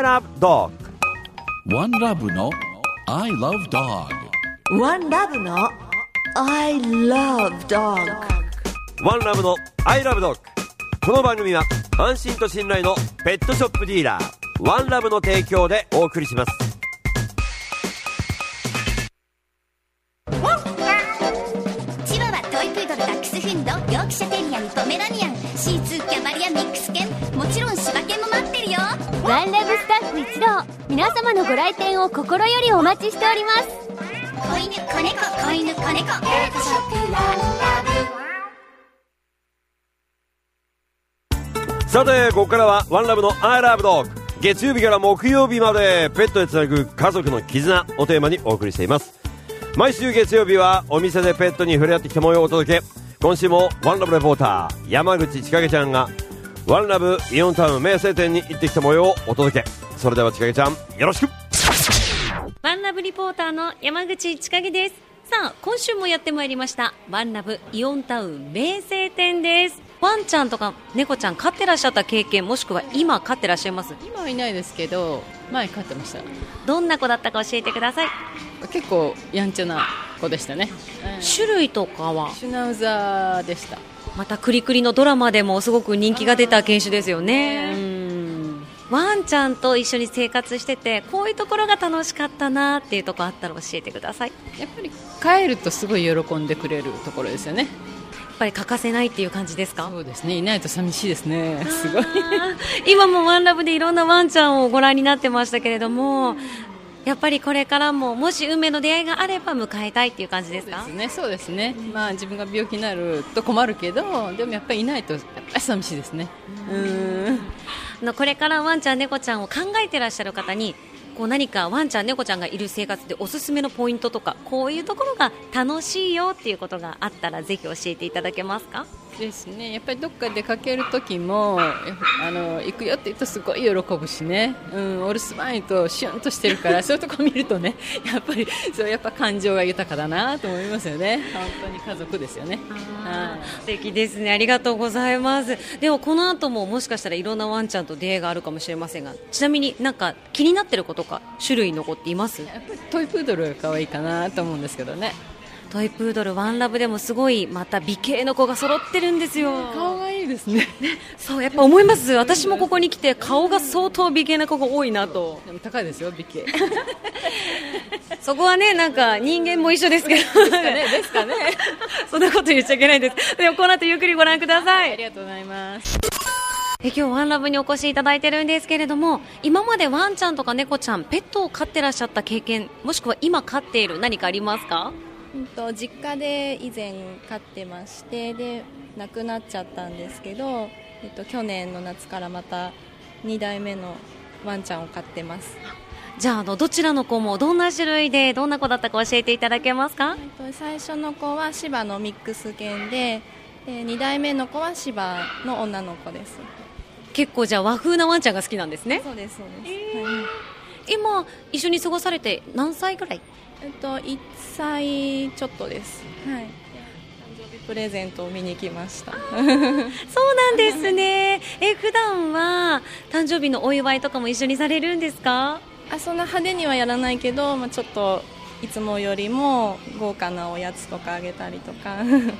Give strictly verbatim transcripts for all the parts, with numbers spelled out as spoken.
Love Dog。 One Love の I Love Dog。 One Love の I Love Dog。 One Love の I Love Dog。 この番組は安心と信頼のペットショップディーラーワンラブの提供でお送りします。 チワワ、トイプードル、ダックスフンド、ヨークシャテリアン、ポメラニアン、シーツー、キャバリア、ミックス犬、もちろん柴犬も待ってるよ。 ワンラブスタッフ一同、皆様のご来店を心よりお待ちしております。 子犬、子猫、子犬、子猫、ペットショップワンラブ。 さてここからはワンラブの I Love Dog。 月曜日から木曜日までペットへつなぐ家族の絆をテーマにお送りしています。毎週月曜日はお店でペットに触れ合ってきた模様をお届け。今週もワンラブレポーター山口千景ちゃんがワンラブイオンタウン名声店に行ってきた模様をお届け。それでは千景ちゃんよろしく。 ワンラブリポーターの山口千景です。さあ今週もやってまいりましたワンラブイオンタウン名声店です。ワンちゃんとか猫ちゃん飼ってらっしゃった経験、もしくは今飼ってらっしゃいます？ 今はいないですけど前飼ってました。 どんな子だったか教えてください。 結構やんちゃな子でしたね、 うん、種類とかはシュナウザーでした。 またクリクリのドラマでもすごく人気が出た犬種ですよね。うん、ワンちゃんと一緒に生活しててこういうところが楽しかったなっていうところあったら教えてください。 やっぱり帰るとすごい喜んでくれるところですよね。 やっぱり欠かせないっていう感じですか？ そうですね、いないと寂しいですね。すごい今もワンラブでいろんなワンちゃんをご覧になってましたけれども、やっぱりこれからももし運命の出会いがあれば迎えたいっていう感じですか？ そうですね、そうですね、まあ、自分が病気になると困るけどでもやっぱりいないとやっぱり寂しいですね。うーん、 これからワンちゃん猫ちゃんを考えてらっしゃる方にこう何かワンちゃん猫ちゃんがいる生活でおすすめのポイントとかこういうところが楽しいよっていうことがあったらぜひ教えていただけますか？ ですね、やっぱりどっか出かける時もあの行くよって言うとすごい喜ぶしね、うん、お留守番言うとシュンとしてるからそういうとこ見るとねやっぱりそうやっぱ感情が豊かだなと思いますよね。本当に家族ですよね。 はい、素敵ですね。ありがとうございます。ではこの後ももしかしたらいろんなワンちゃんと出会いがあるかもしれませんが、ちなみになんか気になってる子とか種類の子っています？ やっぱりトイプードルが可愛いかなと思うんですけどね。 トイプードルワンラブでもすごいまた美形の子が揃ってるんですよ。 可愛いですね。 そうやっぱ思います。私もここに来て顔が相当美形な子が多いなと。 でも高いですよ美形そこはねなんか人間も一緒ですけどですかねですかねそんなこと言っちゃいけないです。でもこの後ゆっくりご覧ください。 ありがとうございます。 え今日ワンラブにお越しいただいてるんですけれども、今までワンちゃんとか猫ちゃんペットを飼ってらっしゃった経験もしくは今飼っている何かありますか？ うんと実家で以前飼ってましてで亡くなっちゃったんですけど、えっと、去年の夏からまたに代目のワンちゃんを飼ってます。 じゃあ、あのどちらの子もどんな種類でどんな子だったか教えていただけますか？ えっと、最初の子は柴のミックス犬で、でに代目の子は柴の女の子です。 結構じゃあ和風なワンちゃんが好きなんですね。 そうですそうです、 えーはい、 今一緒に過ごされて何歳ぐらい？ えっと、いっさいちょっとです、はい、誕生日プレゼントを見に来ましたそうなんですね。え普段は誕生日のお祝いとかも一緒にされるんですか？ あそんな派手にはやらないけど、まあ、ちょっといつもよりも豪華なおやつとかあげたりとかしてます。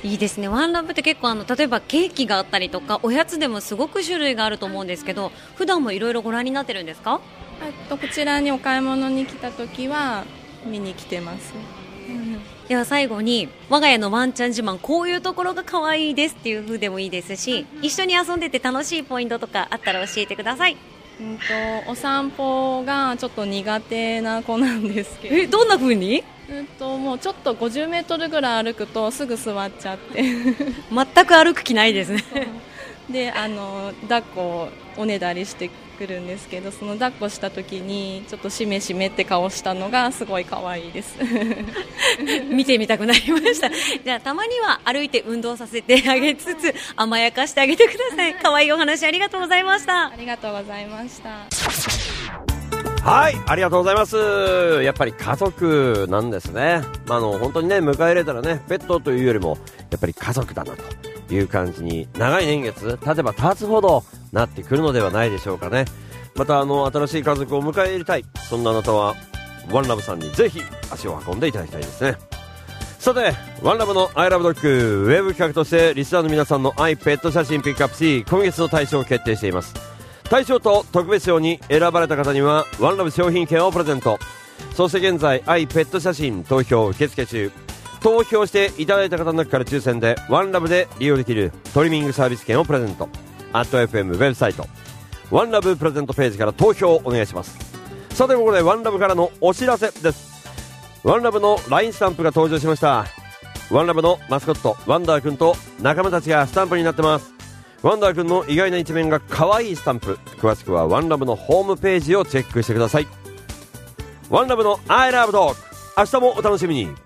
いいですね。ワンラブって結構あの例えばケーキがあったりとかおやつでもすごく種類があると思うんですけど、普段もいろいろご覧になってるんですか？ あとこちらにお買い物に来たときは見に来てます、うん、 では最後に我が家のワンちゃん自慢こういうところが可愛いですっていう風でもいいですし、一緒に遊んでて楽しいポイントとかあったら教えてください。 うんとお散歩がちょっと苦手な子なんですけど。 えどんな風に？ うんともうちょっとごじゅうメートルぐらい歩くとすぐ座っちゃって全く歩く気ないですねであの抱っこをおねだりしてくるんですけど、その抱っこした時にちょっとしめしめって顔したのがすごい可愛いです見てみたくなりました。じゃあたまには歩いて運動させてあげつつ甘やかしてあげてください。可愛いお話ありがとうございました。 ありがとうございました。 はい、ありがとうございます。やっぱり家族なんですね。まあ、あの本当にね迎え入れたらねペットというよりもやっぱり家族だなという感じに長い年月経てば経つほどなってくるのではないでしょうかね。 またあの新しい家族を迎え入れたい、そんなあなたはワンラブさんにぜひ足を運んでいただきたいですね。さてワンラブの I love dog ウェブ企画としてリスナーの皆さんの愛ペット写真ピックアップし、今月の大賞を決定しています。大賞と特別賞に選ばれた方にはワンラブ商品券をプレゼント。そして現在愛ペット写真投票受付中。投票していただいた方の中から抽選でワンラブで利用できるトリミングサービス券をプレゼント。アット エフエム ウェブサイトワンラブプレゼントページから投票をお願いします。さてここでワンラブからのお知らせです。ワンラブの ライン スタンプが登場しました。ワンラブのマスコットワンダーくんと仲間たちがスタンプになってます。ワンダーくんの意外な一面が可愛いスタンプ、詳しくはワンラブのホームページをチェックしてください。ワンラブの I love dog、 明日もお楽しみに。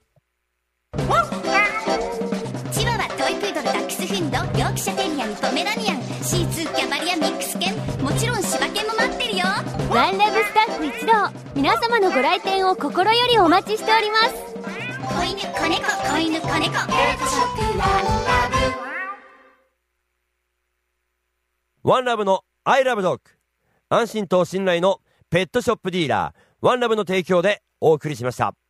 チワワ、トイプードル、ダックスフンド、ヨークシャテリアにポメラニアン、シーツー、キャバリア、ミックス犬、もちろん柴犬も待ってるよ。 ワンラブスタッフ一同、皆様のご来店を心よりお待ちしております。 子犬、子猫、子犬、子猫、ペットショップワンラブ。 ワンラブの I love dog、 安心と信頼のペットショップディーラーワンラブの提供でお送りしました。